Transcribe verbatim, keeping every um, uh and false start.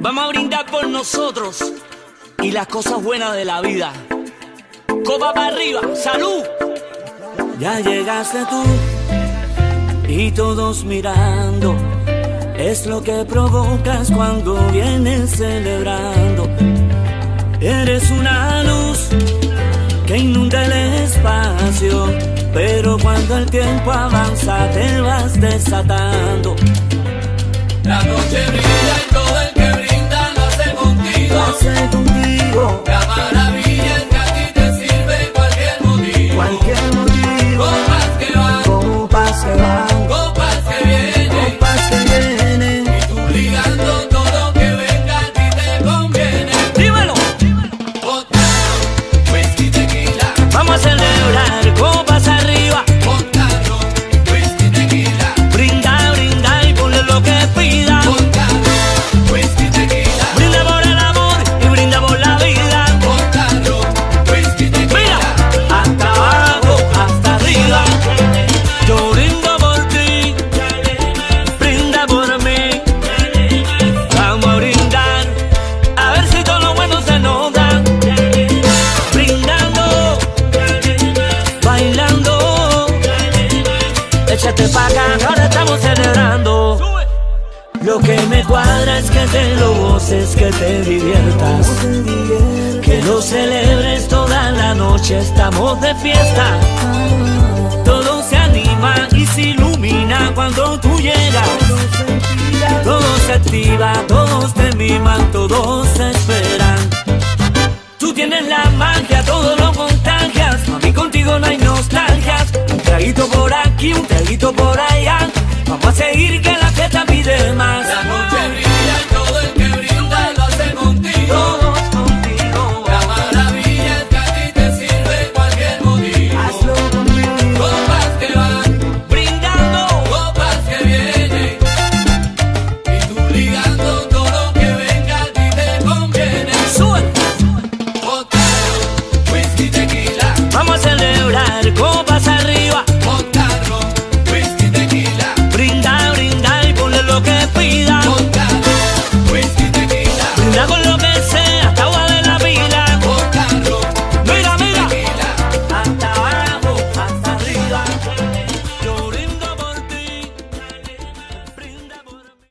Vamos a brindar por nosotros y las cosas buenas de la vida. Copa para arriba, salud. Ya llegaste tú y todos mirando. Es lo que provocas cuando vienes celebrando. Eres una luz que inunda el espacio, pero cuando el tiempo avanza te vas desatando. La noche brilla y todo el que brinda lo hace contigo. Lo hace contigo. La maravilla es que a ti te sirve cualquier motivo. Cualquier motivo. Copas que van, Copas que van, copas que vienen, copas que vienen. y tú ligando todo que venga a ti te conviene. Dímelo. Botano, whisky, tequila. Vamos a celebrar copas arriba. Botano, whisky, tequila. Brinda, brinda y ponle lo que pida. Botano, whisky, tequila. Brinda por el amor y brinda por la vida. Botano, whisky, Mira, tequila. hasta abajo, hasta arriba. Yo brindo por ti, brinda por mí. Vamos a brindar, a ver si todo lo bueno se nos da. Brindando, bailando. Échate pa' acá, que ahora estamos celebrando. Lo que me cuadra es que te lo goces, que te diviertas, que lo celebres toda la noche, estamos de fiesta. Todo se anima y se ilumina cuando tú llegas. Todo se activa, todos te miman, todos te esperan. Tú tienes la magia, todo lo contagias. Mami, contigo no hay nostalgias. Un traguito por aquí, un traguito por allá. Vamos a seguir que la fiesta pide más. La noche